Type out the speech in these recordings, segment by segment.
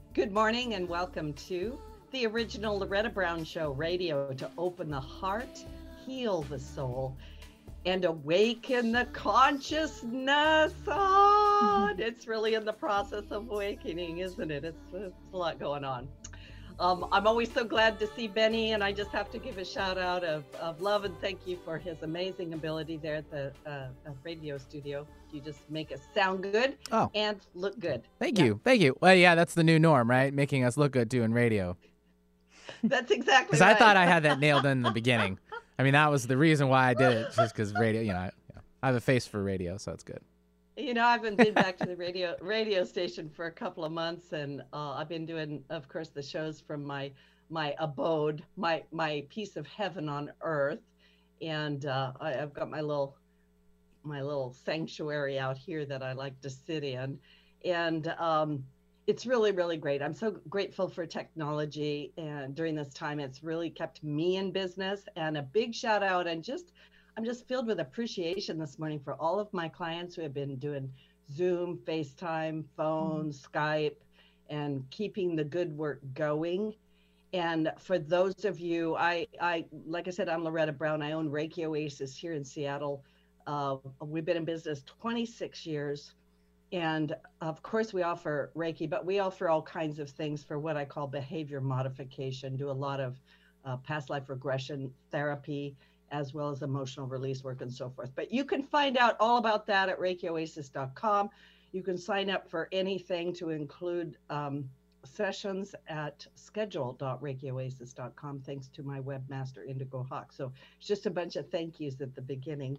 Good morning and welcome to the original Loretta Brown Show radio to open the heart, heal the soul, and awaken the consciousness. Oh, it's really in the process of awakening, isn't it? It's a lot going on. I'm always so glad to see Benny, and I just have to give a shout out of love and thank you for his amazing ability there at the radio studio. You just make us sound good and look good. Thank you. Well, yeah, that's the new norm, right? Making us look good doing radio. That's exactly Because right. I thought I had that nailed in the beginning. I mean, that was the reason why I did it, just because radio, I have a face for radio, so it's good. I haven't been back to the radio station for a couple of months, and I've been doing, of course, the shows from my abode, my piece of heaven on earth, and I've got my little sanctuary out here that I like to sit in, and it's really, really great. I'm so grateful for technology, and during this time, it's really kept me in business. And a big shout out, and I'm just filled with appreciation this morning for all of my clients who have been doing Zoom, FaceTime, phone, Skype, and keeping the good work going. And for those of you, I like I said, I'm Loretta Brown. I own Reiki Oasis here in Seattle. We've been in business 26 years. And of course, we offer Reiki, but we offer all kinds of things for what I call behavior modification, do a lot of past life regression therapy, as well as emotional release work and so forth. But you can find out all about that at ReikiOasis.com. You can sign up for anything to include sessions at schedule.ReikiOasis.com, thanks to my webmaster, Indigo Hawk. So it's just a bunch of thank yous at the beginning.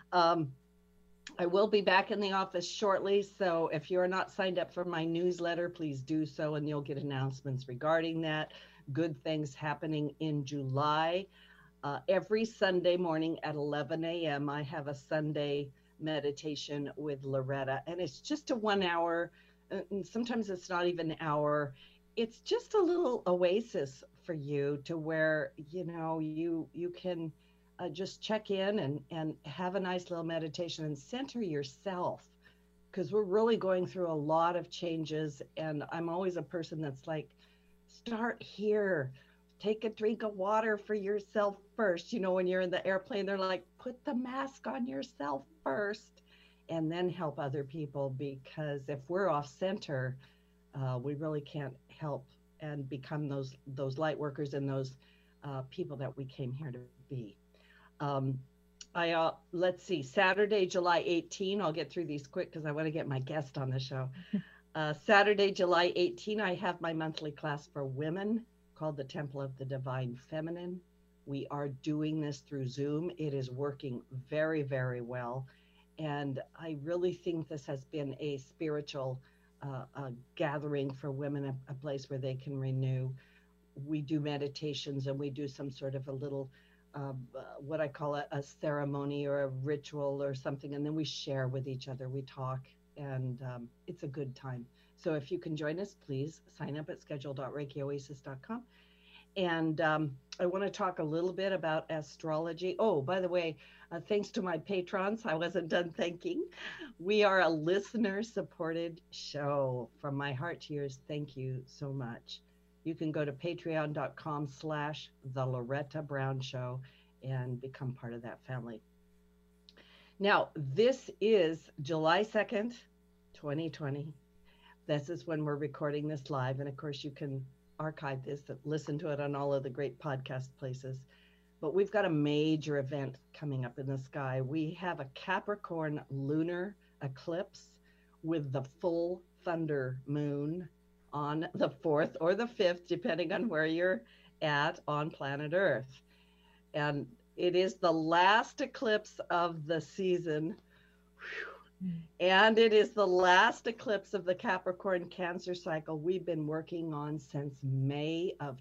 I will be back in the office shortly, so if you're not signed up for my newsletter, please do so, and you'll get announcements regarding that. Good things happening in July. Every Sunday morning at 11 a.m., I have a Sunday meditation with Loretta, and it's just a 1 hour, and sometimes it's not even an hour. It's just a little oasis for you to where, you can just check in and have a nice little meditation and center yourself, because we're really going through a lot of changes. And I'm always a person that's like, start here. Take a drink of water for yourself first. When you're in the airplane, they're like, put the mask on yourself first and then help other people, because if we're off center, we really can't help and become those light workers and those people that we came here to be. Let's see, Saturday, July 18, I'll get through these quick because I want to get my guest on the show. Saturday, July 18, I have my monthly class for women called the Temple of the Divine Feminine. We are doing this through Zoom. It is working very, very well. And I really think this has been a spiritual gathering for women, a place where they can renew. We do meditations, and we do some sort of a little, what I call a ceremony or a ritual or something. And then we share with each other, we talk, and it's a good time. So if you can join us, please sign up at schedule.ReikiOasis.com. And I want to talk a little bit about astrology. Oh, by the way, thanks to my patrons, I wasn't done thanking. We are a listener-supported show. From my heart to yours, thank you so much. You can go to patreon.com/The Loretta Brown Show and become part of that family. Now, this is July 2nd, 2020. This is when we're recording this live. And of course, you can archive this, listen to it on all of the great podcast places. But we've got a major event coming up in the sky. We have a Capricorn lunar eclipse with the full thunder moon on the 4th or the 5th, depending on where you're at on planet Earth. And it is the last eclipse of the season. And it is the last eclipse of the Capricorn Cancer cycle we've been working on since May of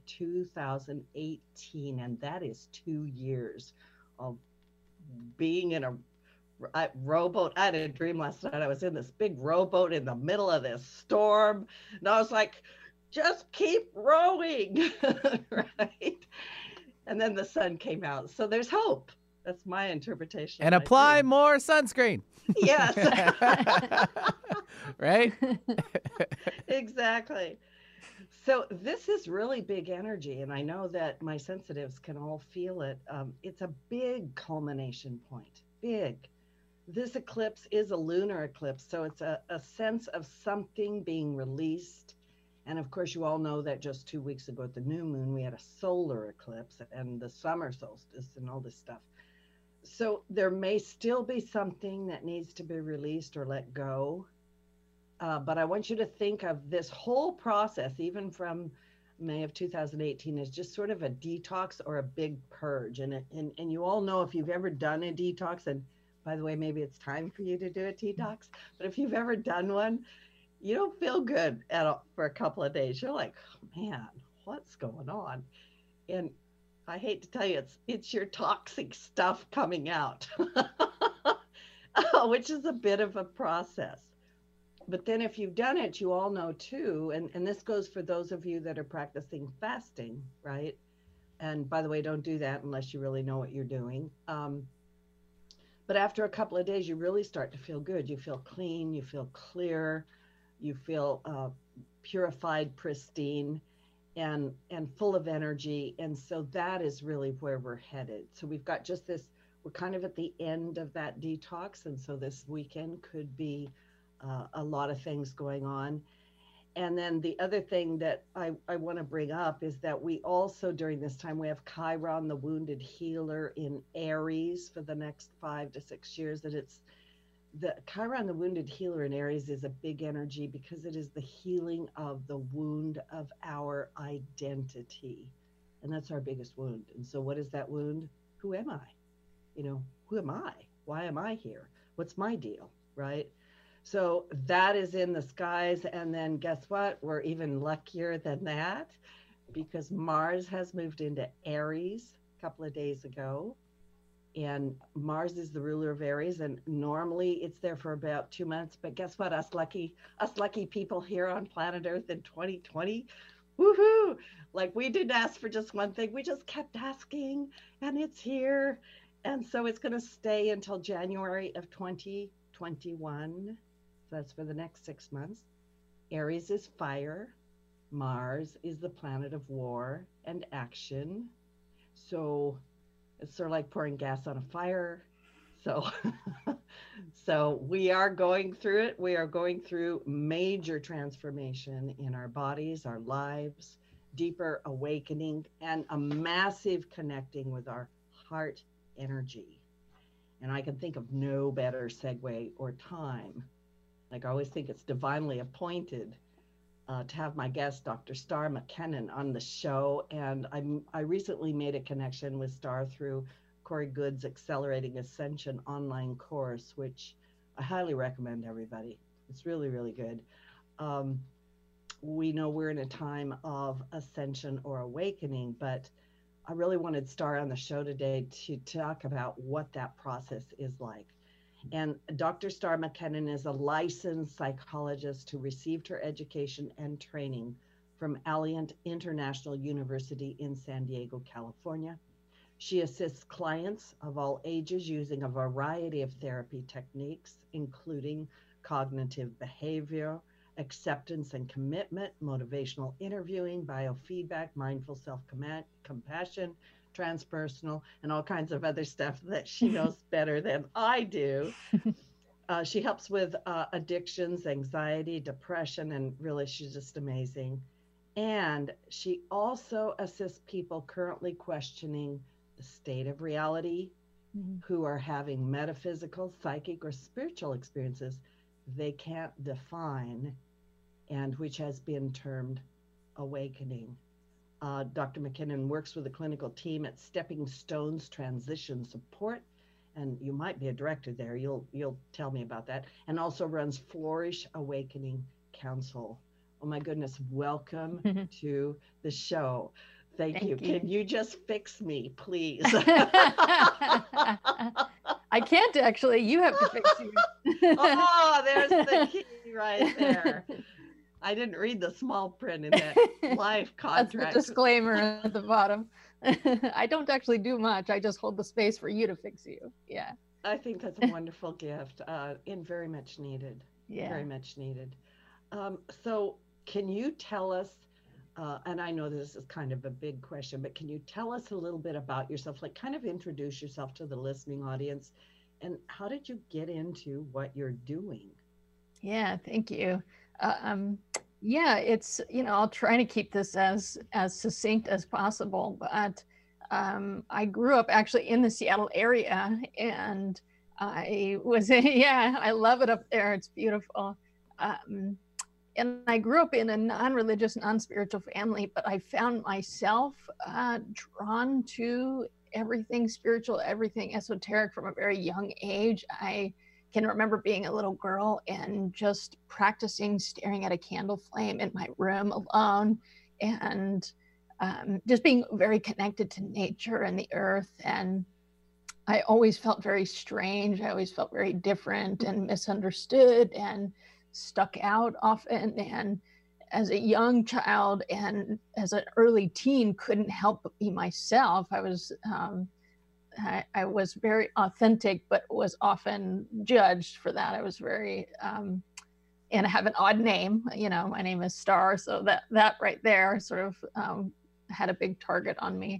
2018. And that is 2 years of being in a rowboat. I had a dream last night. I was in this big rowboat in the middle of this storm. And I was like, just keep rowing, right? And then the sun came out. So there's hope. That's my interpretation. And apply more sunscreen. Yes. Right? Exactly. So this is really big energy, and I know that my sensitives can all feel it. It's a big culmination point. Big. This eclipse is a lunar eclipse, so it's a sense of something being released. And of course, you all know that just 2 weeks ago at the new moon, we had a solar eclipse and the summer solstice and all this stuff. So there may still be something that needs to be released or let go. But I want you to think of this whole process, even from May of 2018, as just sort of a detox or a big purge. And you all know, if you've ever done a detox, and by the way, maybe it's time for you to do a detox, but if you've ever done one, you don't feel good for a couple of days. You're like, oh, man, what's going on? And I hate to tell you, it's your toxic stuff coming out, which is a bit of a process. But then if you've done it, you all know too, and this goes for those of you that are practicing fasting, right? And by the way, don't do that unless you really know what you're doing. But after a couple of days, you really start to feel good. You feel clean, you feel clear, you feel purified, pristine, and full of energy. And so that is really where we're headed. So we've got just this, we're kind of at the end of that detox. And so this weekend could be a lot of things going on. And then the other thing that I want to bring up is that we also, during this time, we have Chiron, the wounded healer, in Aries for the next 5 to 6 years. And it's the Chiron, the wounded healer in Aries, is a big energy because it is the healing of the wound of our identity. And that's our biggest wound. And so what is that wound? Who am I? Who am I? Why am I here? What's my deal? Right? So that is in the skies. And then guess what? We're even luckier than that because Mars has moved into Aries a couple of days ago. And Mars is the ruler of Aries. And normally it's there for about 2 months. But guess what? Us lucky people here on planet Earth in 2020, woohoo! Like, we didn't ask for just one thing. We just kept asking, and it's here. And so it's going to stay until January of 2021. That's for the next 6 months. Aries is fire. Mars is the planet of war and action. So it's sort of like pouring gas on a fire. So, so we are going through it. We are going through major transformation in our bodies, our lives, deeper awakening, and a massive connecting with our heart energy. And I can think of no better segue or time. Like, I always think it's divinely appointed to have my guest, Dr. Star McKinnon, on the show. And I recently made a connection with Star through Corey Good's Accelerating Ascension online course, which I highly recommend everybody. It's really, really good. We know we're in a time of ascension or awakening, but I really wanted Star on the show today to talk about what that process is like. And Dr. Star McKinnon is a licensed psychologist who received her education and training from Alliant International University in San Diego, California. She assists clients of all ages using a variety of therapy techniques, including cognitive behavior, acceptance and commitment, motivational interviewing, biofeedback, mindful self-compassion, transpersonal, and all kinds of other stuff that she knows better than I do. She helps with addictions, anxiety, depression, and really, she's just amazing. And she also assists people currently questioning the state of reality, who are having metaphysical, psychic, or spiritual experiences they can't define, and which has been termed awakening. Dr. McKinnon works with a clinical team at Stepping Stones Transition Support, and you might be a director there. You'll tell me about that. And also runs Flourish Awakening Council. Oh my goodness, welcome to the show. Thank you. Can you just fix me, please? I can't actually. You have to fix you. Oh, there's the key right there. I didn't read the small print in that life contract. That's the disclaimer at the bottom. I don't actually do much. I just hold the space for you to fix you. Yeah. I think that's a wonderful gift and very much needed. Yeah. Very much needed. So can you tell us And I know this is kind of a big question, but can you tell us a little bit about yourself? Like, kind of introduce yourself to the listening audience, and how did you get into what you're doing? Yeah, thank you. Yeah, it's, I'll try to keep this as succinct as possible, but I grew up actually in the Seattle area, and I was, yeah, I love it up there. It's beautiful. Um, and I grew up in a non-religious, non-spiritual family, but I found myself drawn to everything spiritual, everything esoteric from a very young age. I can remember being a little girl and just practicing staring at a candle flame in my room alone, and just being very connected to nature and the earth. And I always felt very strange. I always felt very different and misunderstood and stuck out often. And as a young child and as an early teen, couldn't help but be myself. I was very authentic, but was often judged for that. I was very, and I have an odd name. My name is Star, so that right there sort of had a big target on me.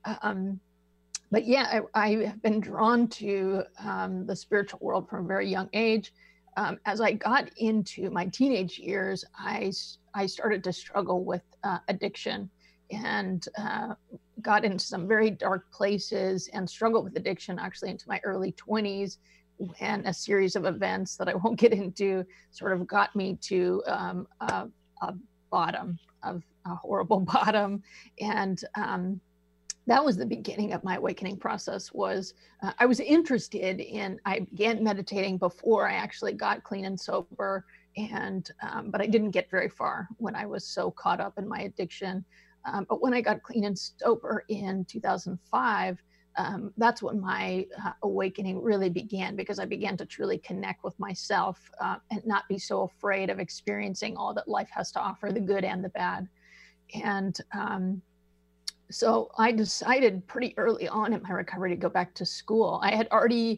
But yeah, I have been drawn to the spiritual world from a very young age. As I got into my teenage years, I started to struggle with addiction, and got into some very dark places and struggled with addiction actually into my early 20s, when a series of events that I won't get into sort of got me to a bottom, of a horrible bottom. And that was the beginning of my awakening process. I was interested in, I began meditating before I actually got clean and sober, and but I didn't get very far when I was so caught up in my addiction. But when I got clean and sober in 2005, that's when my awakening really began, because I began to truly connect with myself, and not be so afraid of experiencing all that life has to offer, the good and the bad. And so I decided pretty early on in my recovery to go back to school. I had already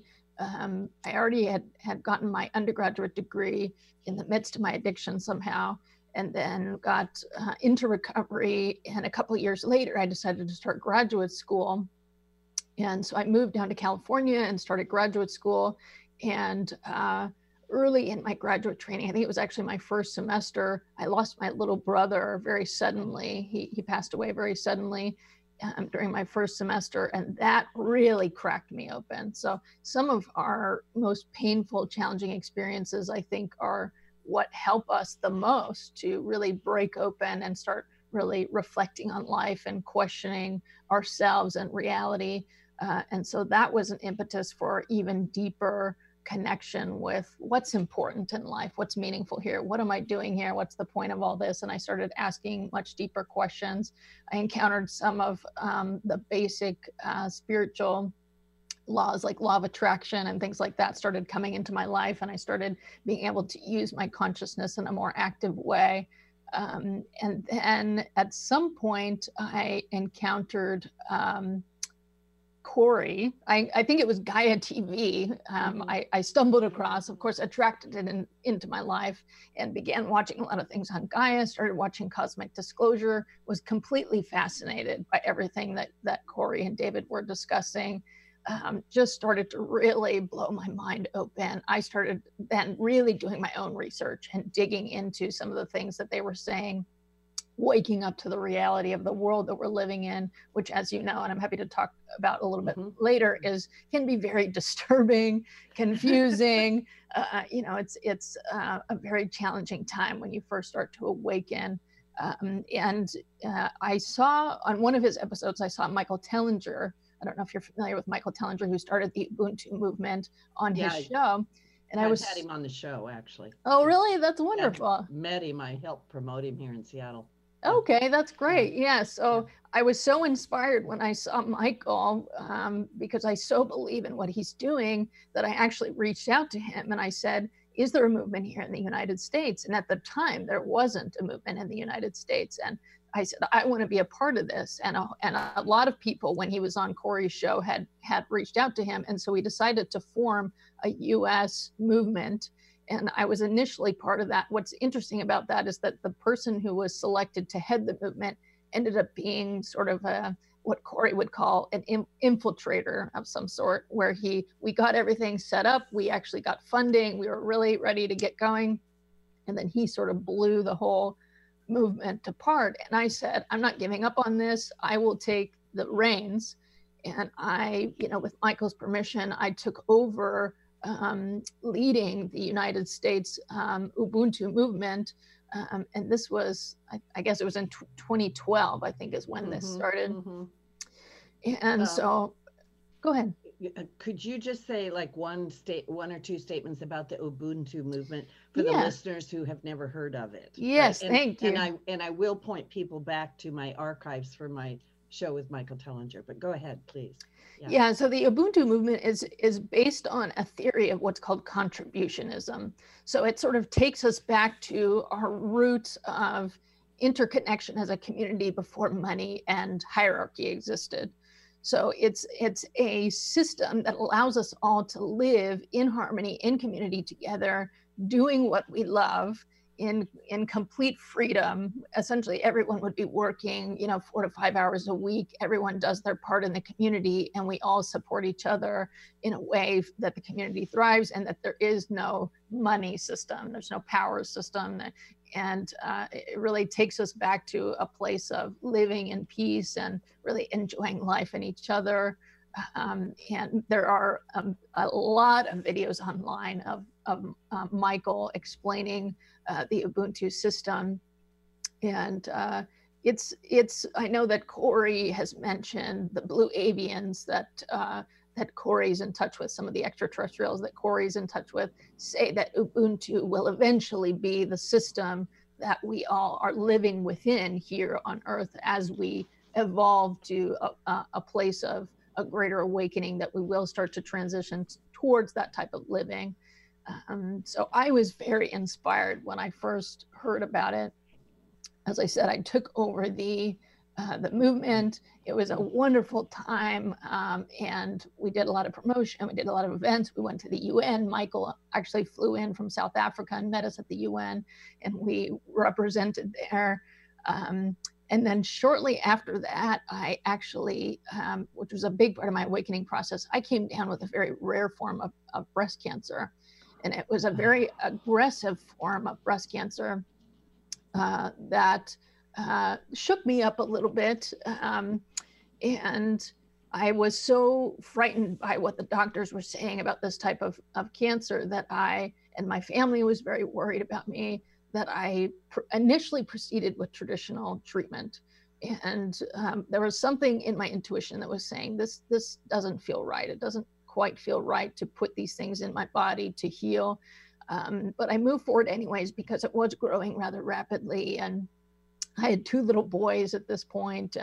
had gotten my undergraduate degree in the midst of my addiction somehow, and then got into recovery. And a couple of years later, I decided to start graduate school. And so I moved down to California and started graduate school. And early in my graduate training, I think it was actually my first semester, I lost my little brother very suddenly. He passed away very suddenly during my first semester, and that really cracked me open. So some of our most painful, challenging experiences, I think, are what help us the most to really break open and start really reflecting on life and questioning ourselves and reality. And so that was an impetus for even deeper connection with what's important in life, what's meaningful here, what am I doing here, what's the point of all this? And I started asking much deeper questions. I encountered some of the basic spiritual laws, like law of attraction and things like that, started coming into my life, and I started being able to use my consciousness in a more active way. And then at some point I encountered Corey. I think it was Gaia TV. I stumbled across, of course, attracted it into my life, and began watching a lot of things on Gaia, started watching Cosmic Disclosure, was completely fascinated by everything that Corey and David were discussing. Just started to really blow my mind open. I started then really doing my own research and digging into some of the things that they were saying, waking up to the reality of the world that we're living in, which, as you know, and I'm happy to talk about a little bit later, can be very disturbing, confusing. It's a very challenging time when you first start to awaken. I saw on one of his episodes, I saw Michael Tellinger. I don't know if you're familiar with Michael Tellinger, who started the Ubuntu movement on his show. And I've had him on the show, actually. Oh, really? That's wonderful. Met him. I helped promote him here in Seattle. Okay, that's great. Yeah. So I was so inspired when I saw Michael, because I so believe in what he's doing, that I actually reached out to him and I said, is there a movement here in the United States? And at the time, there wasn't a movement in the United States. And I said, I want to be a part of this. And a lot of people, when he was on Corey's show, had reached out to him. And so we decided to form a US movement. And I was initially part of that. What's interesting about that is that the person who was selected to head the movement ended up being sort of what Corey would call an infiltrator of some sort, where we got everything set up. We actually got funding. We were really ready to get going. And then he sort of blew the whole movement apart. And I said, I'm not giving up on this. I will take the reins. And I, with Michael's permission, I took over leading the United States Ubuntu movement. And this was, I guess it was in 2012, I think is when this started. And so, go ahead. Could you just say like one or two statements about the Ubuntu movement for the listeners who have never heard of it? Yes, right? Thank you. And I will point people back to my archives for my show with Michael Tellinger, but go ahead, please. Yeah, so the Ubuntu movement is based on a theory of what's called contributionism. So it sort of takes us back to our roots of interconnection as a community before money and hierarchy existed. So it's a system that allows us all to live in harmony, in community together, doing what we love in complete freedom. Essentially, everyone would be working, 4 to 5 hours a week. Everyone does their part in the community, and we all support each other in a way that the community thrives, and that there is no money system. There's no power system. And it really takes us back to a place of living in peace and really enjoying life and each other. And there are a lot of videos online of Michael explaining the Ubuntu system. And I know that Corey has mentioned the Blue Avians that Corey's in touch with. Some of the extraterrestrials that Corey's in touch with say that Ubuntu will eventually be the system that we all are living within here on Earth as we evolve to a place of a greater awakening, that we will start to transition towards that type of living. So I was very inspired when I first heard about it. As I said, I took over the movement. It was a wonderful time, and we did a lot of promotion. We did a lot of events. We went to the UN. Michael actually flew in from South Africa and met us at the UN, and we represented there. And then shortly after that, I actually, which was a big part of my awakening process, I came down with a very rare form of breast cancer. And it was a very aggressive form of breast cancer that shook me up a little bit. And I was so frightened by what the doctors were saying about this type of cancer that and my family was very worried about me, that I initially proceeded with traditional treatment. And there was something in my intuition that was saying, this doesn't feel right. It doesn't quite feel right to put these things in my body to heal. But I moved forward anyways, because it was growing rather rapidly. And I had 2 little boys at this point.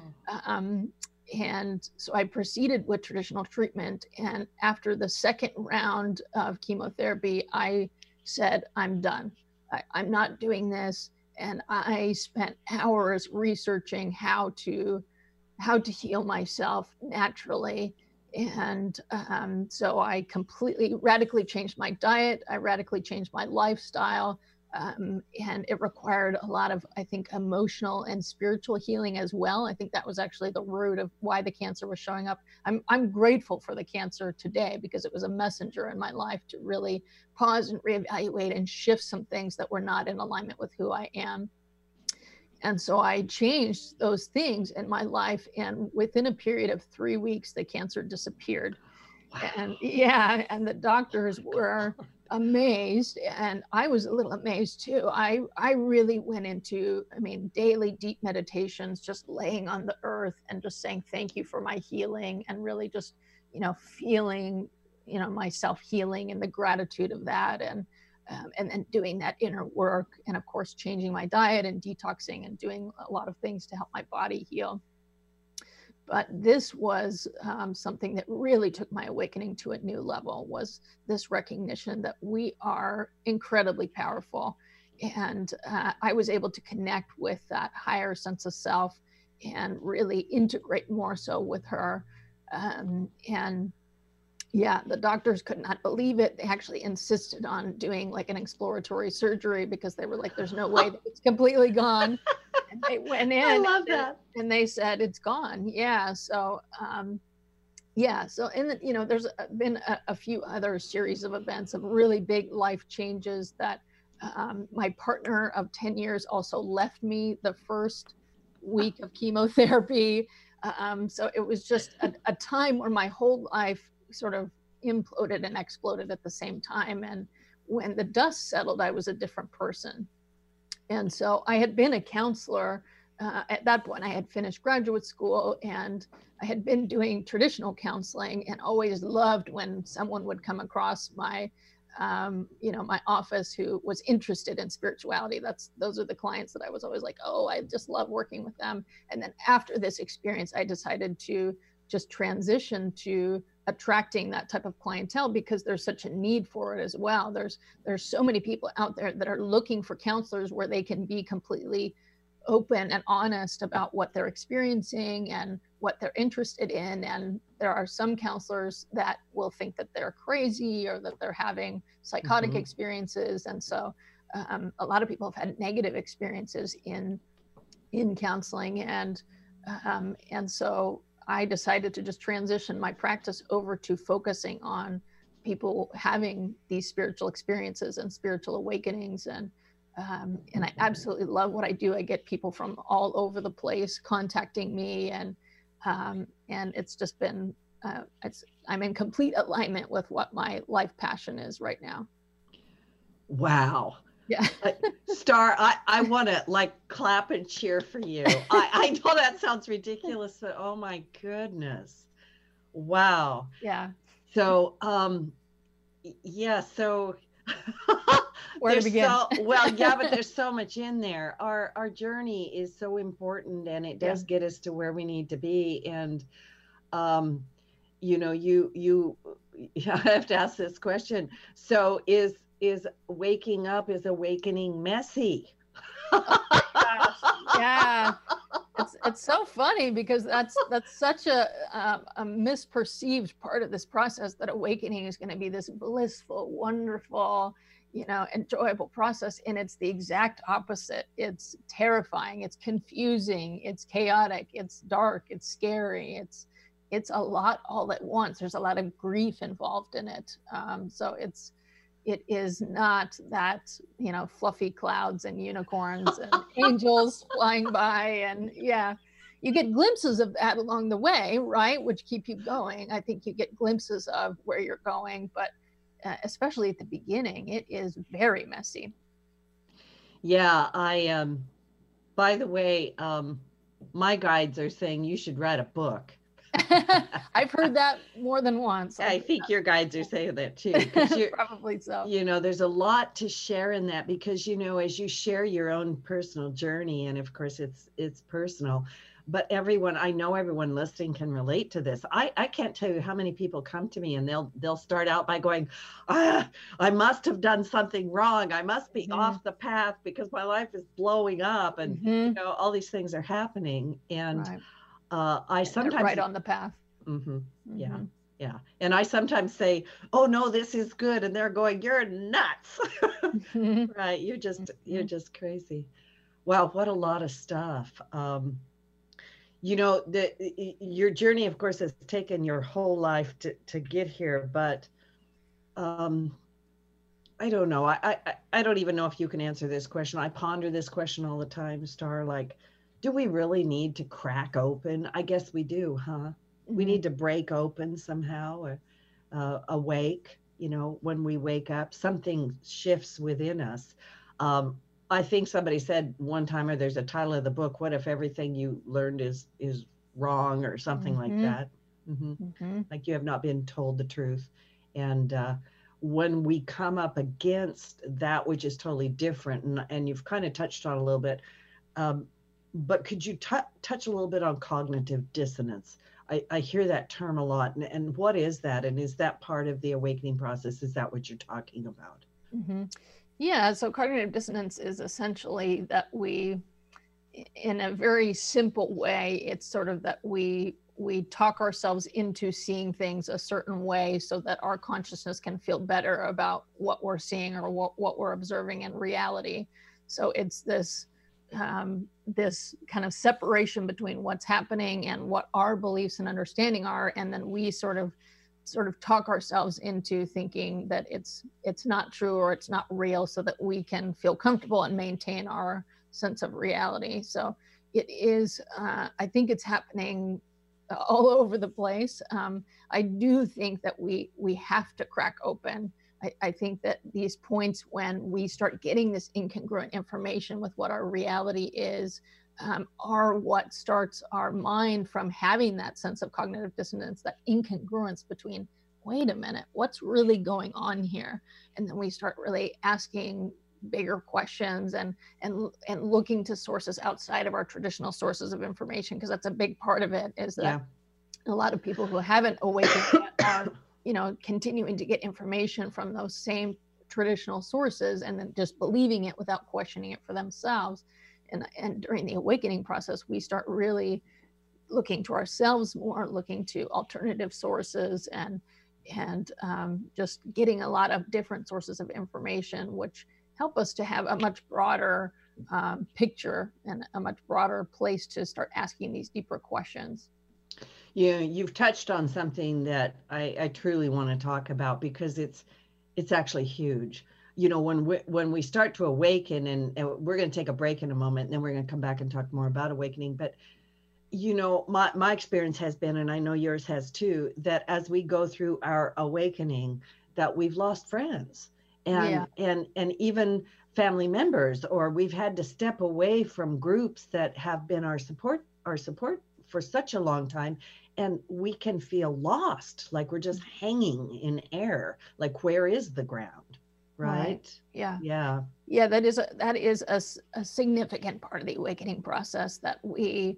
And so I proceeded with traditional treatment. And after the second round of chemotherapy, I said, I'm done. I'm not doing this. And I spent hours researching how to heal myself naturally. And so I radically changed my diet. I radically changed my lifestyle. And it required a lot of, I think, emotional and spiritual healing as well. I think that was actually the root of why the cancer was showing up. I'm grateful for the cancer today, because it was a messenger in my life to really pause and reevaluate and shift some things that were not in alignment with who I am. And so I changed those things in my life. And within a period of 3 weeks, the cancer disappeared. Wow. And the doctors were amazed, and I was a little amazed too. I really went into, daily deep meditations, just laying on the earth and just saying thank you for my healing, and really just, feeling, myself healing and the gratitude of that, and then doing that inner work, and of course changing my diet and detoxing and doing a lot of things to help my body heal. But this was something that really took my awakening to a new level, was this recognition that we are incredibly powerful. And I was able to connect with that higher sense of self and really integrate more so with her. And, Yeah, the doctors could not believe it. They actually insisted on doing like an exploratory surgery because they were like, there's no way that it's completely gone. And they went I in love that. and they said it's gone. Yeah. So, yeah. So, there's been a few other series of events of really big life changes that my partner of 10 years also left me the first week of chemotherapy. So it was just a time where my whole life sort of imploded and exploded at the same time. And when the dust settled, I was a different person. And so I had been a counselor. At that point, I had finished graduate school and I had been doing traditional counseling and always loved when someone would come across my my office who was interested in spirituality. Those are the clients that I was always like, oh, I just love working with them. And then after this experience, I decided to just transition to attracting that type of clientele because there's such a need for it as well. There's so many people out there that are looking for counselors where they can be completely open and honest about what they're experiencing and what they're interested in. And there are some counselors that will think that they're crazy or that they're having psychotic experiences. And so a lot of people have had negative experiences in counseling. And so I decided to just transition my practice over to focusing on people having these spiritual experiences and spiritual awakenings. And I absolutely love what I do. I get people from all over the place contacting me, and it's just been I'm in complete alignment with what my life passion is right now. Wow. Yeah. Star, I want to like clap and cheer for you. I know that sounds ridiculous, but oh my goodness. Wow. Yeah. So, yeah, so where to begin? But there's so much in there. Our journey is so important and it does get us to where we need to be. And, you I have to ask this question. So is awakening messy? Oh my gosh. Yeah. It's so funny because that's such a misperceived part of this process, that awakening is going to be this blissful, wonderful, enjoyable process. And it's the exact opposite. It's terrifying. It's confusing. It's chaotic. It's dark. It's scary. It's a lot all at once. There's a lot of grief involved in it. So it is not that, fluffy clouds and unicorns and angels flying by. And you get glimpses of that along the way, right? Which keep you going. I think you get glimpses of where you're going, but especially at the beginning, it is very messy. Yeah. By the way, my guides are saying you should write a book. I've heard that more than once. I think your guides are saying that too. Probably so. There's a lot to share in that because, as you share your own personal journey, and of course it's personal, but I know everyone listening can relate to this. I can't tell you how many people come to me and they'll start out by going, I must have done something wrong. I must be off the path because my life is blowing up and, all these things are happening. And right. I sometimes right on the path. Yeah. And I sometimes say, oh no, this is good. And they're going, you're nuts. Right. You're just crazy. Wow. What a lot of stuff. Your journey, of course, has taken your whole life to get here, but I don't know. I don't even know if you can answer this question. I ponder this question all the time, Star, like, do we really need to crack open? I guess we do, huh? We need to break open somehow, or awake, when we wake up, something shifts within us. I think somebody said one time, or there's a title of the book, what if everything you learned is wrong, or something like that. Like you have not been told the truth. And when we come up against that, which is totally different, and you've kind of touched on a little bit, but could you touch a little bit on cognitive dissonance? I hear that term a lot. And what is that? And is that part of the awakening process? Is that what you're talking about? Yeah. So cognitive dissonance is essentially that we, in a very simple way, it's sort of that we we talk ourselves into seeing things a certain way so that our consciousness can feel better about what we're seeing or what we're observing in reality. So it's this this kind of separation between what's happening and what our beliefs and understanding are, and then we sort of talk ourselves into thinking that it's not true or it's not real, so that we can feel comfortable and maintain our sense of reality. So it is, I think it's happening all over the place. I do think that we have to crack open. I think that these points when we start getting this incongruent information with what our reality is, are what starts our mind from having that sense of cognitive dissonance, that incongruence between, wait a minute, what's really going on here? And then we start really asking bigger questions and looking to sources outside of our traditional sources of information, because that's a big part of it, is that a lot of people who haven't awakened yet are, you know, continuing to get information from those same traditional sources and then just believing it without questioning it for themselves. And during the awakening process, we start really looking to ourselves more, looking to alternative sources, and just getting a lot of different sources of information, which help us to have a much broader picture and a much broader place to start asking these deeper questions. Yeah, you've touched on something that I truly want to talk about, because it's actually huge. You know, when we start to awaken, and we're going to take a break in a moment, and then we're going to come back and talk more about awakening. But, you know, my experience has been, and I know yours has too, that as we go through our awakening, that we've lost friends and even family members, or we've had to step away from groups that have been our support for such a long time. And we can feel lost, like we're just hanging in air, like where is the ground? Right. Yeah. That is a significant part of the awakening process, that we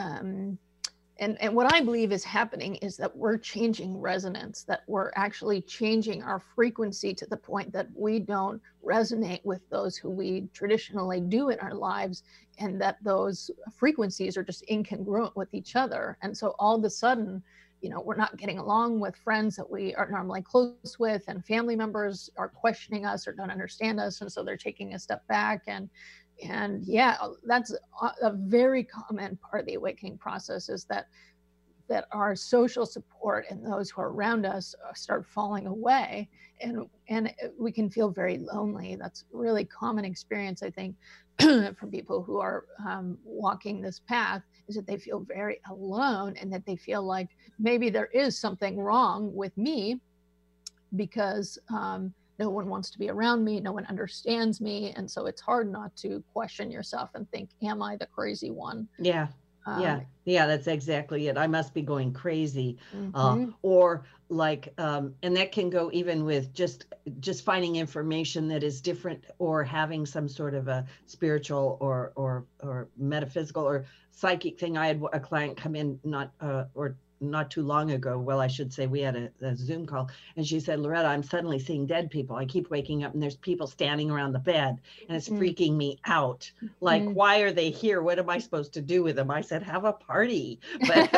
and what I believe is happening is that we're changing resonance, that we're actually changing our frequency to the point that we don't resonate with those who we traditionally do in our lives, and that those frequencies are just incongruent with each other. And so all of a sudden, you know, we're not getting along with friends that we are normally close with, and family members are questioning us or don't understand us, and so they're taking a step back. And yeah, that's a very common part of the awakening process, is that our social support and those who are around us start falling away, and we can feel very lonely. That's a really common experience, I think, for people who are walking this path, is that they feel very alone, and that they feel like maybe there is something wrong with me, because no one wants to be around me, no one understands me, and so it's hard not to question yourself and think, am I the crazy one? Yeah, that's exactly it. I must be going crazy. Or like, and that can go even with just finding information that is different, or having some sort of a spiritual or metaphysical or psychic thing. I had a client come in not too long ago. Well, I should say, we had a Zoom call, and she said, Loretta, I'm suddenly seeing dead people. I keep waking up and there's people standing around the bed, and it's freaking me out. Like, why are they here? What am I supposed to do with them? I said, have a party. But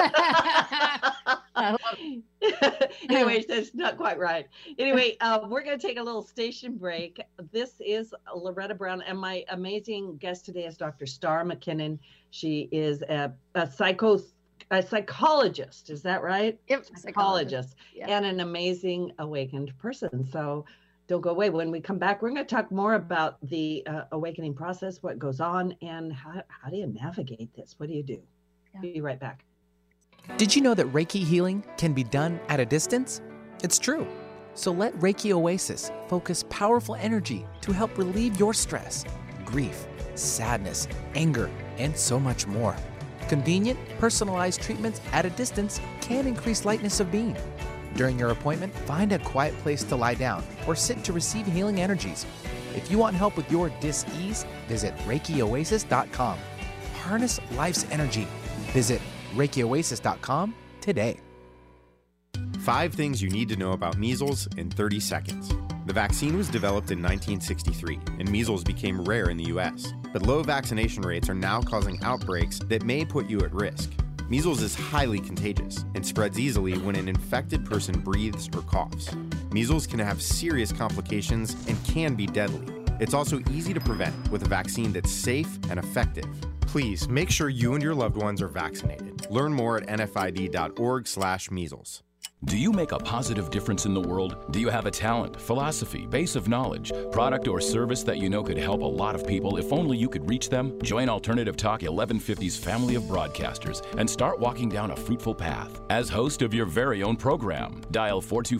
anyway, that's not quite right. Anyway, we're going to take a little station break. This is Loretta Brown, and my amazing guest today is Dr. Star McKinnon. She is a psychologist, is that right? Yep, psychologist. And an amazing awakened person. So don't go away. When we come back, we're going to talk more about the awakening process, what goes on, and how do you navigate this? What do you do? Be right back. Did you know that Reiki healing can be done at a distance? It's true. So let Reiki Oasis focus powerful energy to help relieve your stress, grief, sadness, anger, and so much more. Convenient, personalized treatments at a distance can increase lightness of being. During your appointment, find a quiet place to lie down or sit to receive healing energies. If you want help with your dis-ease, visit ReikiOasis.com. Harness life's energy. Visit ReikiOasis.com today. 5 things you need to know about measles in 30 seconds. The vaccine was developed in 1963, and measles became rare in the U.S. But low vaccination rates are now causing outbreaks that may put you at risk. Measles is highly contagious and spreads easily when an infected person breathes or coughs. Measles can have serious complications and can be deadly. It's also easy to prevent with a vaccine that's safe and effective. Please make sure you and your loved ones are vaccinated. Learn more at nfid.org/measles. Do you make a positive difference in the world? Do you have a talent, philosophy, base of knowledge, product, or service that you know could help a lot of people if only you could reach them? Join Alternative Talk 1150's family of broadcasters and start walking down a fruitful path. As host of your very own program, dial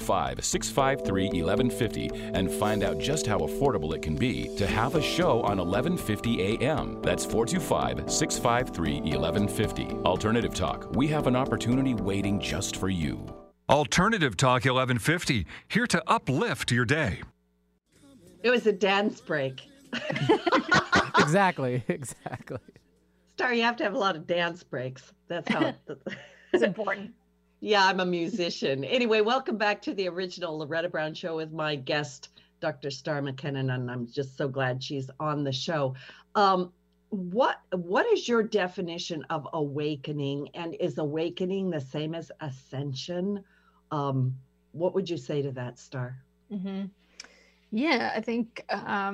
425-653-1150 and find out just how affordable it can be to have a show on 1150 AM. That's 425-653-1150. Alternative Talk, we have an opportunity waiting just for you. Alternative Talk 1150, here to uplift your day. It was a dance break. Exactly. Star, you have to have a lot of dance breaks. That's how It's important. Yeah, I'm a musician. Anyway, welcome back to the original Loretta Brown Show with my guest, Dr. Star McKinnon, and I'm just so glad she's on the show. What is your definition of awakening, and is awakening the same as ascension? What would you say to that, Star? Mm-hmm. Yeah, I think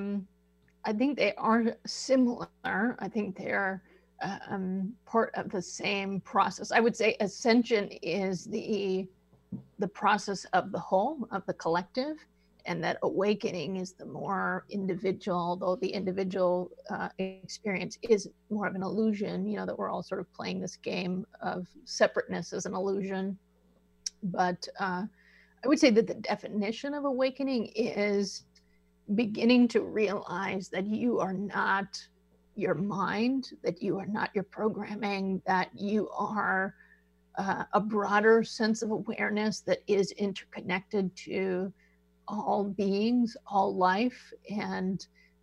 they are similar. I think they are part of the same process. I would say ascension is the process of the whole, of the collective, and that awakening is the more individual, though the individual experience is more of an illusion, that we're all sort of playing this game of separateness as an illusion. But I would say that the definition of awakening is beginning to realize that you are not your mind, that you are not your programming, that you are a broader sense of awareness that is interconnected to all beings, all life. And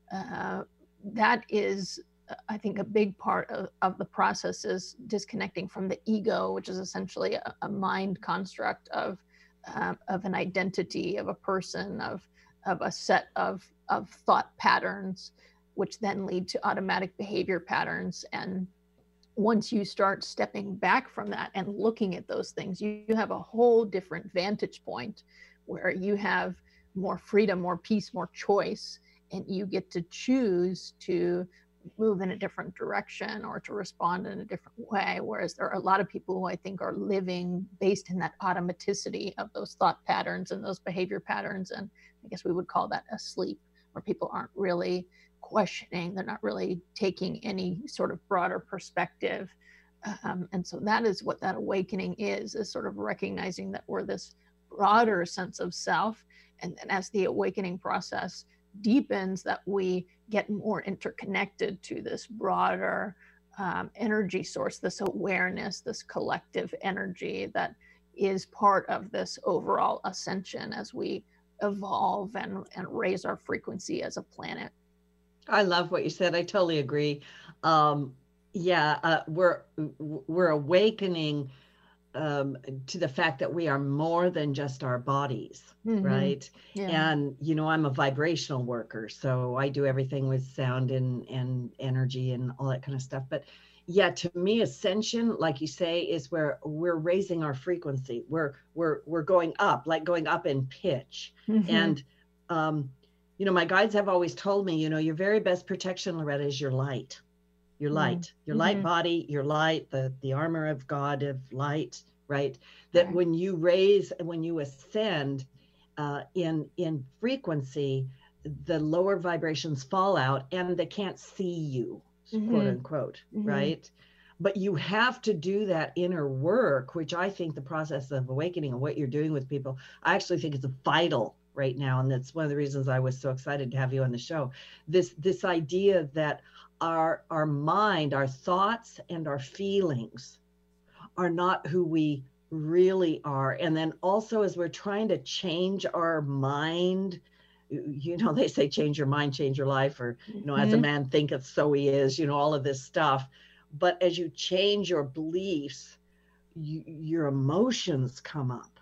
that is, I think, a big part of the process is disconnecting from the ego, which is essentially a mind construct of an identity, of a person, of a set of thought patterns, which then lead to automatic behavior patterns. And once you start stepping back from that and looking at those things, you have a whole different vantage point where you have more freedom, more peace, more choice, and you get to choose to move in a different direction or to respond in a different way. Whereas there are a lot of people who I think are living based in that automaticity of those thought patterns and those behavior patterns. And I guess we would call that asleep, where people aren't really questioning, they're not really taking any sort of broader perspective. And so that is what that awakening is sort of recognizing that we're this broader sense of self. And then as the awakening process deepens, that we get more interconnected to this broader energy source, this awareness, this collective energy that is part of this overall ascension as we evolve and raise our frequency as a planet. I love what you said. I totally agree. We're awakening to the fact that we are more than just our bodies, right? Yeah. And, I'm a vibrational worker, so I do everything with sound and energy and all that kind of stuff. But yeah, to me, ascension, like you say, is where we're raising our frequency. We're going up, like going up in pitch. And, my guides have always told me, your very best protection, Loretta, is your light. Your light, your light body, your light, the armor of God of light, right? That when you raise, when you ascend in frequency, the lower vibrations fall out and they can't see you, quote unquote, right? But you have to do that inner work, which I think the process of awakening and what you're doing with people, I actually think is vital right now. And that's one of the reasons I was so excited to have you on the show. This idea that our mind, our thoughts and our feelings are not who we really are. And then also as we're trying to change our mind, they say change your mind, change your life, or, as a man thinketh, so he is, all of this stuff. But as you change your beliefs, your emotions come up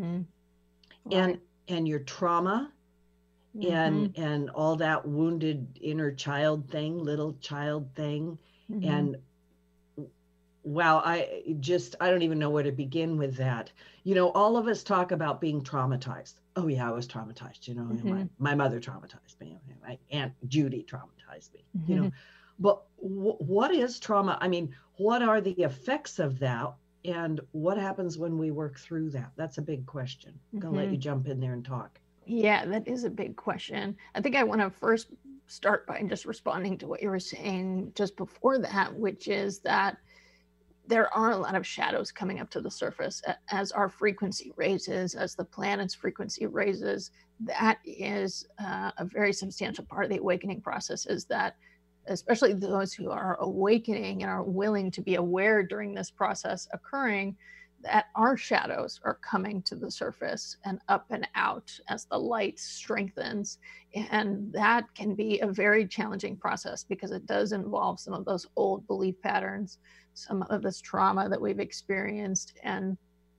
and your trauma and all that wounded inner child thing, little child thing. And wow, I don't even know where to begin with that. All of us talk about being traumatized. Oh yeah, I was traumatized. My mother traumatized me. My Aunt Judy traumatized me. But what is trauma? I mean, what are the effects of that? And what happens when we work through that? That's a big question. I'm going to let you jump in there and talk. Yeah, that is a big question. I think I want to first start by just responding to what you were saying just before that, which is that there are a lot of shadows coming up to the surface as our frequency raises, as the planet's frequency raises. That is a very substantial part of the awakening process, is that especially those who are awakening and are willing to be aware during this process occurring, that our shadows are coming to the surface and up and out as the light strengthens. And that can be a very challenging process because it does involve some of those old belief patterns, some of this trauma that we've experienced. And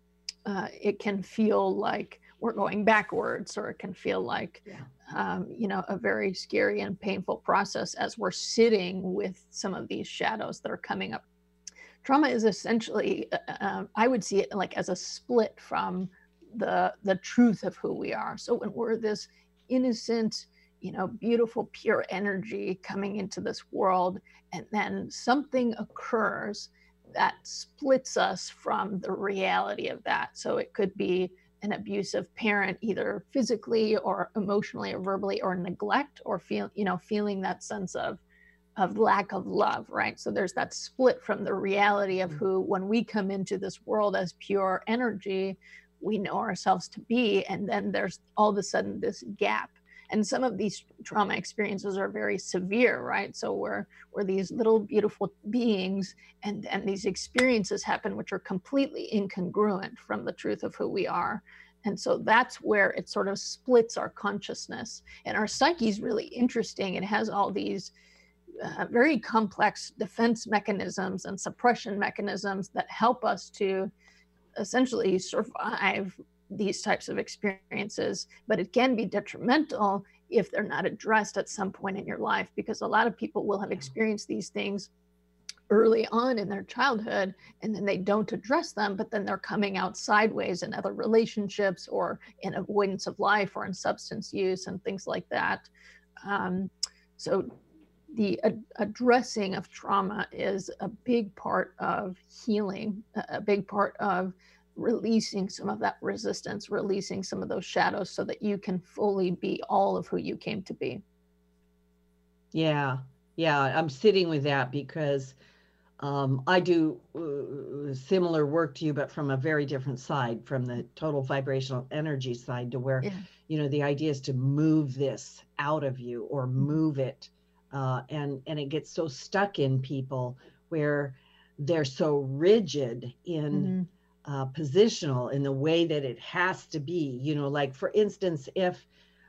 it can feel like we're going backwards, or it can feel like, a very scary and painful process as we're sitting with some of these shadows that are coming up. Trauma is essentially, I would see it like as a split from the truth of who we are. So when we're this innocent, beautiful, pure energy coming into this world, and then something occurs that splits us from the reality of that. So it could be an abusive parent, either physically or emotionally or verbally, or neglect, or feeling that sense of lack of love, right? So there's that split from the reality of who, when we come into this world as pure energy, we know ourselves to be, and then there's all of a sudden this gap. And some of these trauma experiences are very severe, right? So we're these little beautiful beings, and these experiences happen which are completely incongruent from the truth of who we are. And so that's where it sort of splits our consciousness. And our psyche is really interesting. It has all these very complex defense mechanisms and suppression mechanisms that help us to essentially survive these types of experiences. But it can be detrimental if they're not addressed at some point in your life, because a lot of people will have experienced these things early on in their childhood, and then they don't address them, but then they're coming out sideways in other relationships, or in avoidance of life, or in substance use and things like that. So the addressing of trauma is a big part of healing, a big part of releasing some of that resistance, releasing some of those shadows, so that you can fully be all of who you came to be. Yeah, I'm sitting with that because I do similar work to you, but from a very different side, from the total vibrational energy side, to where, the idea is to move this out of you, or move it. And it gets so stuck in people where they're so rigid in positional in the way that it has to be, like, for instance, if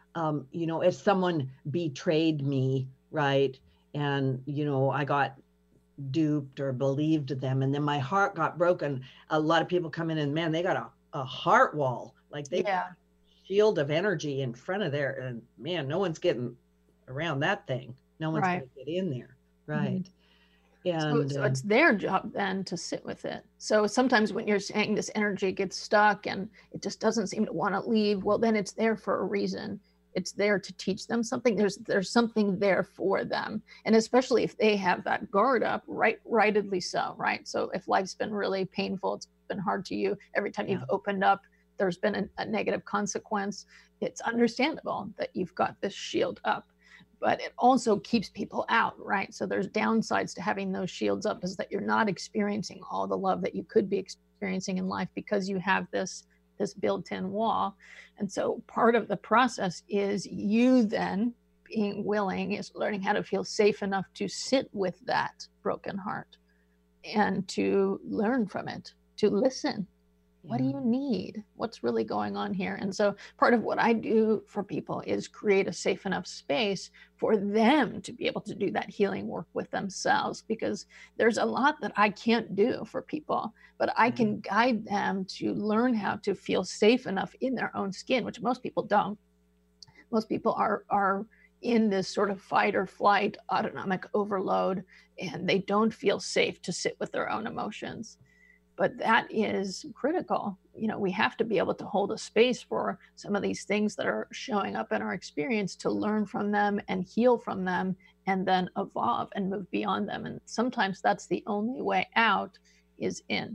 someone betrayed me, right, and I got duped or believed them, and then my heart got broken, a lot of people come in and, man, they got a heart wall, like they got a shield of energy in front of there, and man, no one's getting around that thing. No one's going to get in there. Right. And so it's their job then to sit with it. So sometimes when you're saying this energy gets stuck and it just doesn't seem to want to leave, well, then it's there for a reason. It's there to teach them something. There's something there for them. And especially if they have that guard up, rightedly so, right? So if life's been really painful, it's been hard to you, every time you've opened up, there's been a negative consequence. It's understandable that you've got this shield up. But it also keeps people out, right? So there's downsides to having those shields up, is that you're not experiencing all the love that you could be experiencing in life, because you have this built-in wall. And so part of the process is you then being willing, is learning how to feel safe enough to sit with that broken heart and to learn from it, to listen. What do you need? What's really going on here? And so part of what I do for people is create a safe enough space for them to be able to do that healing work with themselves, because there's a lot that I can't do for people, but I can guide them to learn how to feel safe enough in their own skin, which most people don't. Most people are in this sort of fight or flight autonomic overload, and they don't feel safe to sit with their own emotions. But that is critical. We have to be able to hold a space for some of these things that are showing up in our experience, to learn from them and heal from them, and then evolve and move beyond them. And sometimes that's the only way out, is in.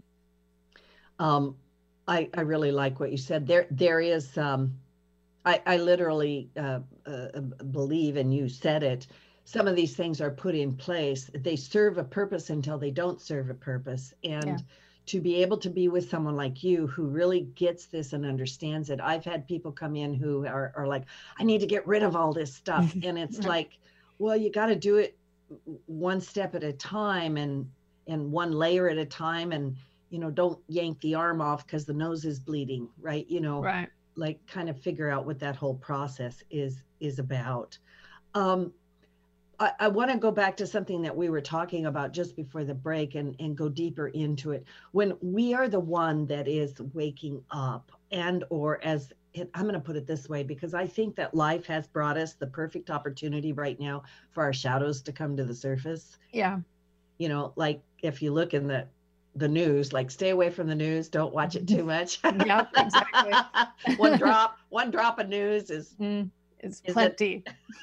I really like what you said. There is, I literally believe, and you said it, some of these things are put in place. They serve a purpose until they don't serve a purpose. And to be able to be with someone like you who really gets this and understands it. I've had people come in who are like, I need to get rid of all this stuff. And it's like, well, you got to do it one step at a time and one layer at a time. And, don't yank the arm off because the nose is bleeding, right? Right. Like kind of figure out what that whole process is about. I want to go back to something that we were talking about just before the break and go deeper into it. When we are the one that is waking up, or as I'm going to put it this way, because I think that life has brought us the perfect opportunity right now for our shadows to come to the surface. Yeah. Like if you look in the news, like stay away from the news, don't watch it too much. Yeah, exactly. one drop of news is plenty.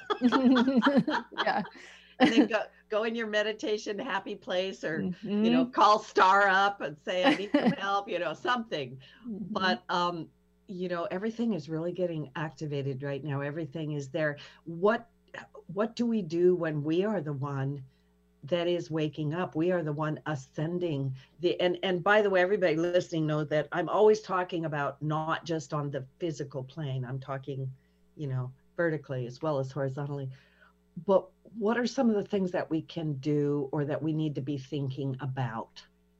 Yeah. And then go in your meditation happy place, or call Star up and say I need some help, something. But everything is really getting activated right now. Everything is there. What do we do when we are the one that is waking up? We are the one ascending and by the way, everybody listening knows that I'm always talking about not just on the physical plane. I'm talking, vertically as well as horizontally. But what are some of the things that we can do or that we need to be thinking about?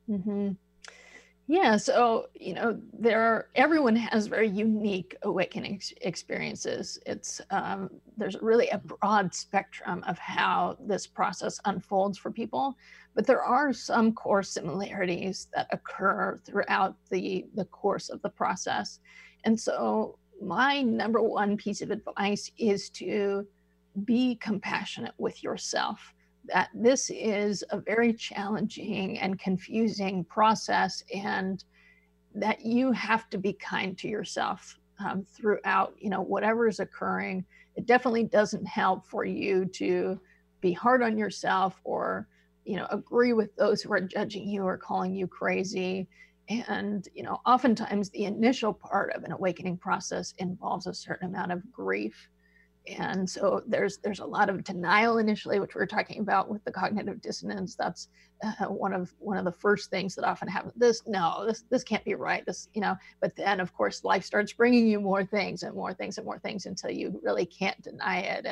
Yeah, so everyone has very unique awakening experiences. It's there's really a broad spectrum of how this process unfolds for people, but there are some core similarities that occur throughout the course of the process. And so my number one piece of advice is to be compassionate with yourself. That this is a very challenging and confusing process, and that you have to be kind to yourself throughout, whatever is occurring. It definitely doesn't help for you to be hard on yourself or, agree with those who are judging you or calling you crazy. And, oftentimes the initial part of an awakening process involves a certain amount of grief. And so there's a lot of denial initially, which we're talking about with the cognitive dissonance. That's one of the first things that often happens. This can't be right. But then of course life starts bringing you more things and more things and more things until you really can't deny it.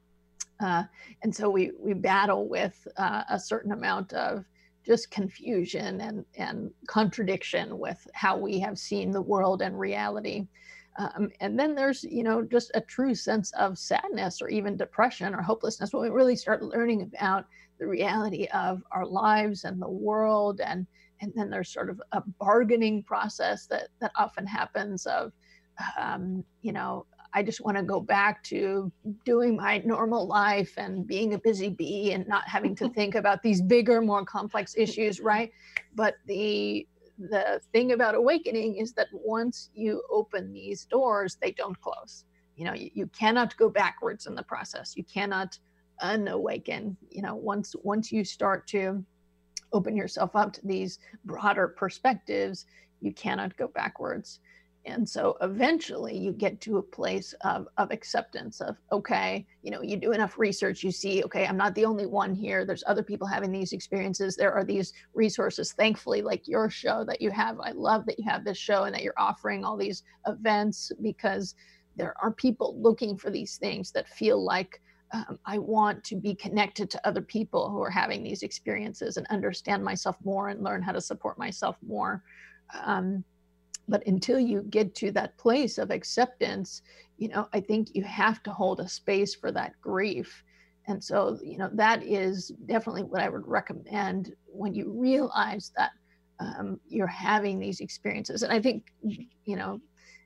And so we battle with a certain amount of just confusion and contradiction with how we have seen the world and reality. And then there's, just a true sense of sadness or even depression or hopelessness when we really start learning about the reality of our lives and the world. And then there's sort of a bargaining process that often happens of, I just want to go back to doing my normal life and being a busy bee and not having to think about these bigger, more complex issues, right? But the thing about awakening is that once you open these doors, they don't close. You cannot go backwards in the process. You cannot unawaken. Once you start to open yourself up to these broader perspectives, you cannot go backwards. And so eventually you get to a place of acceptance of, okay, you do enough research, you see, okay, I'm not the only one here. There's other people having these experiences. There are these resources, thankfully, like your show that you have. I love that you have this show and that you're offering all these events, because there are people looking for these things that feel like, I want to be connected to other people who are having these experiences and understand myself more and learn how to support myself more. But until you get to that place of acceptance, I think you have to hold a space for that grief. And so, that is definitely what I would recommend when you realize that you're having these experiences. And I think,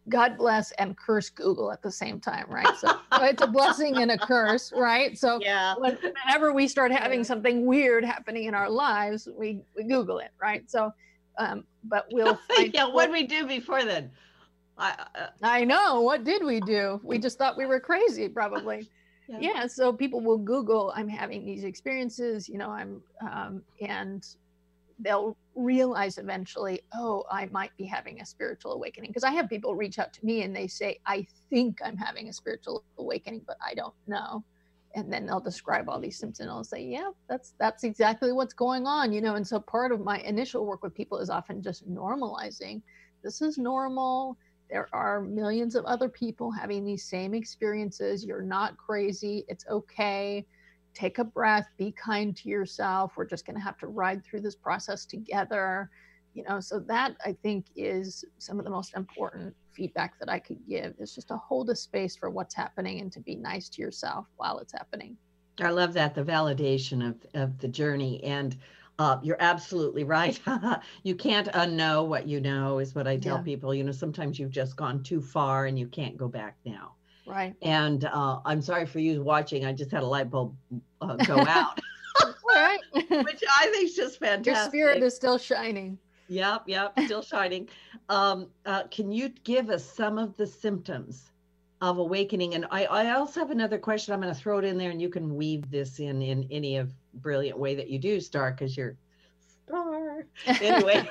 God bless and curse Google at the same time, right? So it's a blessing and a curse, right? So Yeah. whenever we start having something weird happening in our lives, we Google it, right? So, but we'll find Yeah, what did we do before then? I know. What did we do? We just thought we were crazy, probably. Yeah. So people will Google, I'm having these experiences, you know, and they'll realize eventually, oh, I might be having a spiritual awakening. Because I have people reach out to me and they say, I think I'm having a spiritual awakening, but I don't know. And then they'll describe all these symptoms and I'll say, yeah, that's exactly what's going on, you know. And so part of my initial work with people is often just normalizing. This is normal. There are millions of other people having these same experiences. You're not crazy. It's okay. Take a breath, be kind to yourself. We're just going to have to ride through this process together. You know, so that I think is some of the most important feedback that I could give, is just to hold a space for what's happening and to be nice to yourself while it's happening. I love that, the validation of the journey. And you're absolutely right. You can't unknow what you know, is what I tell people. You know, sometimes you've just gone too far and you can't go back now. Right. And I'm sorry for you watching. I just had a light bulb go out, Right. which I think is just fantastic. Your spirit is still shining. Yep, still shining. Can you give us some of the symptoms of awakening? And I also have another question. I'm going to throw it in there, and you can weave this in any of brilliant way that you do, Star, because you're Star. Anyway,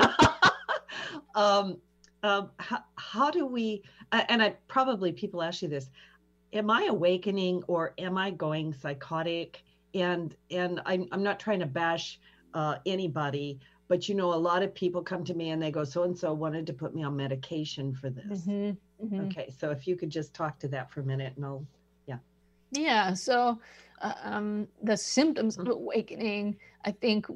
how do we? And I probably people ask you this: am I awakening or am I going psychotic? And I'm not trying to bash anybody. But, you know, a lot of people come to me and they go, so-and-so wanted to put me on medication for this. Mm-hmm, mm-hmm. Okay. So if you could just talk to that for a minute and I'll, Yeah. So the symptoms of awakening, I think,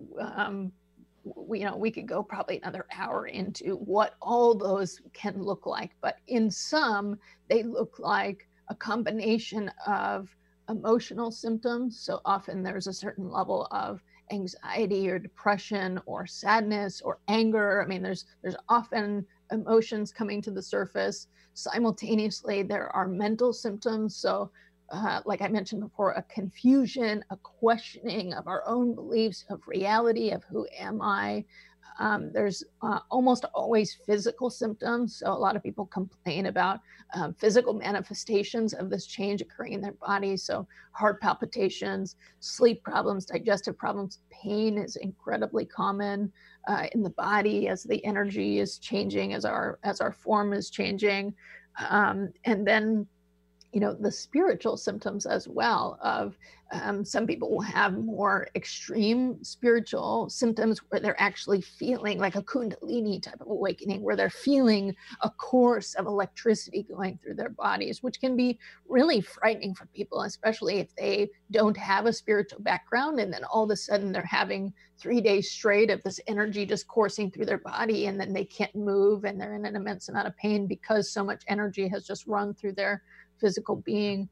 we could go probably another hour into what all those can look like. But in some, they look like a combination of emotional symptoms. So often there's a certain level of anxiety or depression or sadness or anger. I mean, there's often emotions coming to the surface. Simultaneously, there are mental symptoms. So like I mentioned before, a confusion, a questioning of our own beliefs, of reality, of who am I. There's almost always physical symptoms. So a lot of people complain about physical manifestations of this change occurring in their bodies. So heart palpitations, sleep problems, digestive problems, pain is incredibly common in the body as the energy is changing, as our form is changing. And then, you know, the spiritual symptoms as well of some people will have more extreme spiritual symptoms where they're actually feeling like a Kundalini type of awakening, where they're feeling a course of electricity going through their bodies, which can be really frightening for people, especially if they don't have a spiritual background. And then all of a sudden they're having 3 days straight of this energy just coursing through their body, and then they can't move and they're in an immense amount of pain because so much energy has just run through their physical being.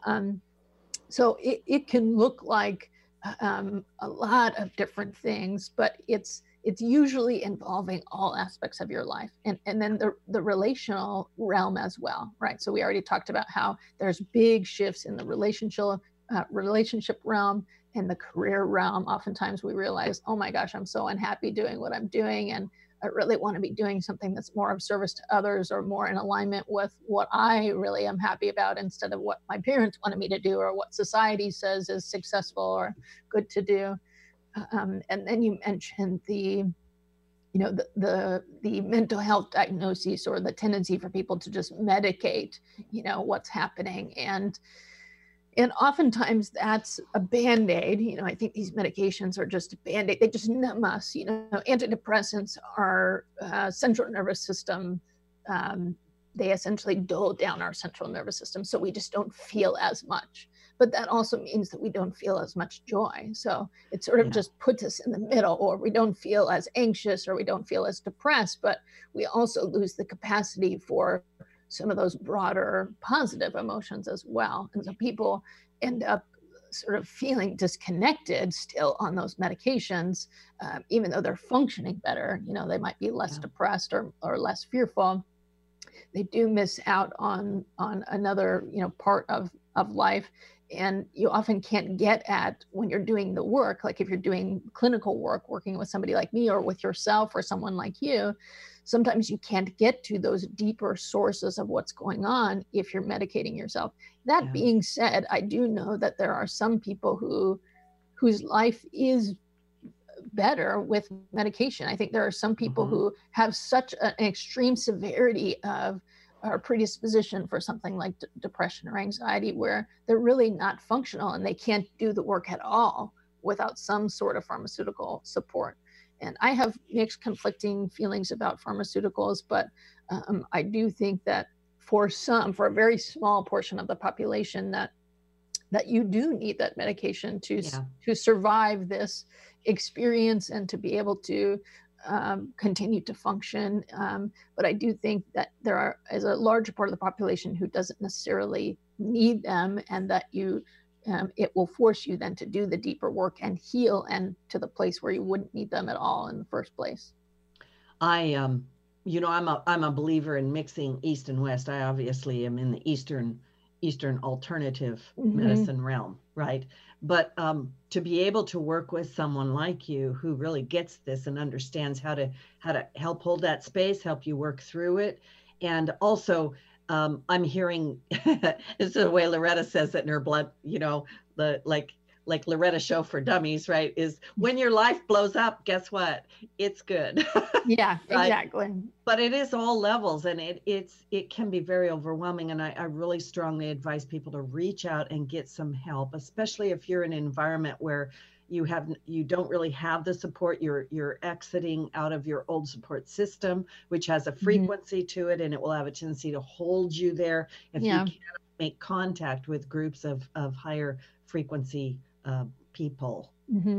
So it can look like a lot of different things, but it's usually involving all aspects of your life, and then the relational realm as well, right? So we already talked about how there's big shifts in the relationship realm and the career realm. Oftentimes we realize, oh my gosh, I'm so unhappy doing what I'm doing, and I really want to be doing something that's more of service to others or more in alignment with what I really am happy about, instead of what my parents wanted me to do or what society says is successful or good to do. And then you mentioned the mental health diagnoses, or the tendency for people to just medicate, you know, what's happening. And oftentimes that's a Band-Aid. You know, I think these medications are just a Band-Aid. They just numb us. You know, antidepressants are central nervous system. They essentially dull down our central nervous system, so we just don't feel as much. But that also means that we don't feel as much joy. So it sort of just puts us in the middle, or we don't feel as anxious, or we don't feel as depressed, but we also lose the capacity for some of those broader positive emotions as well. And so people end up sort of feeling disconnected still on those medications, even though they're functioning better. You know, they might be less depressed or less fearful. they do miss out on another, part of life. And you often can't get at, when you're doing the work, like if you're doing clinical work, working with somebody like me or with yourself or someone like you, sometimes you can't get to those deeper sources of what's going on if you're medicating yourself. That being said, I do know that there are some people whose life is better with medication. I think there are some people who have such an extreme severity of or predisposition for something like depression or anxiety, where they're really not functional and they can't do the work at all without some sort of pharmaceutical support. And I have mixed, conflicting feelings about pharmaceuticals, but I do think that for a very small portion of the population, that you do need that medication to survive this experience and to be able to continue to function. But I do think that there is a large part of the population who doesn't necessarily need them, and that it will force you then to do the deeper work and heal, and to the place where you wouldn't need them at all in the first place. I'm a believer in mixing East and West. I obviously am in the Eastern alternative medicine realm, right? But to be able to work with someone like you who really gets this and understands how to help hold that space, help you work through it. And also I'm hearing this is the way Loretta says it in her blood, like Loretta Show for Dummies, right? Is when your life blows up, guess what? It's good. Yeah, right? Exactly. But it is all levels, and it can be very overwhelming. And I really strongly advise people to reach out and get some help, especially if you're in an environment where you don't really have the support. You're exiting out of your old support system, which has a frequency to it, and it will have a tendency to hold you there if you can't make contact with groups of higher frequency people.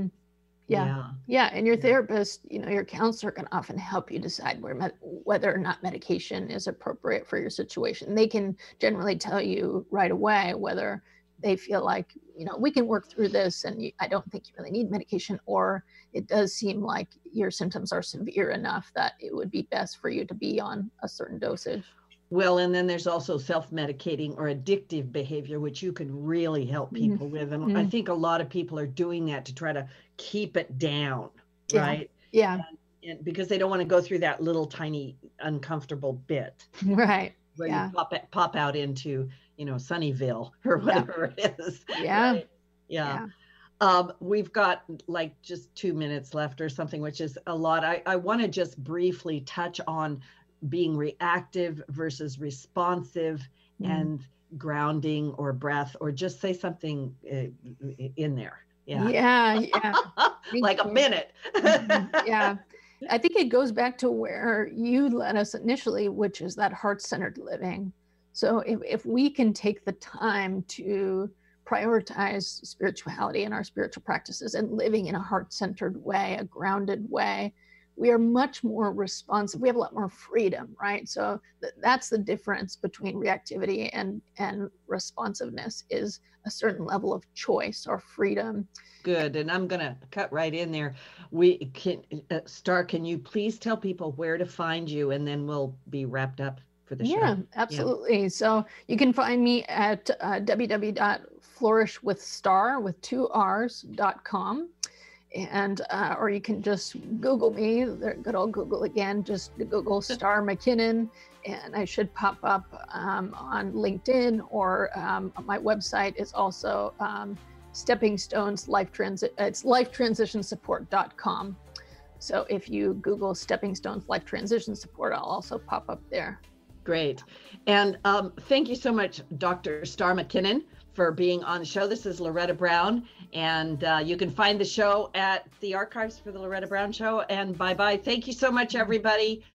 And your therapist, your counselor can often help you decide whether or not medication is appropriate for your situation. They can generally tell you right away whether they feel like, we can work through this and I don't think you really need medication, or it does seem like your symptoms are severe enough that it would be best for you to be on a certain dosage. Well, and then there's also self-medicating or addictive behavior, which you can really help people with. And I think a lot of people are doing that to try to keep it down, right? Yeah. And because they don't want to go through that little tiny uncomfortable bit. Right. Where you pop out into, Sunnyvale or whatever it is. Yeah. Right? Yeah. We've got like just 2 minutes left or something, which is a lot. I want to just briefly touch on being reactive versus responsive and grounding or breath, or just say something in there. Yeah. Like a minute. Yeah. I think it goes back to where you led us initially, which is that heart-centered living. So if we can take the time to prioritize spirituality and our spiritual practices and living in a heart-centered way, a grounded way, we are much more responsive. We have a lot more freedom, right? So that's the difference between reactivity and responsiveness, is a certain level of choice or freedom. Good. And I'm going to cut right in there. Star, can you please tell people where to find you, and then we'll be wrapped up for the show? Yeah, absolutely. Yeah. So you can find me at www.flourishwithstar.com. And or you can just Google me, good old Google again, just Google Star McKinnon, and I should pop up on LinkedIn, or my website is also Stepping Stones it's lifetransitionsupport.com. So if you Google Stepping Stones Life Transition Support, I'll also pop up there. Great. And thank you so much, Dr. Star McKinnon, for being on the show. This is Loretta Brown, and you can find the show at the archives for the Loretta Brown Show. And bye-bye. Thank you so much, everybody.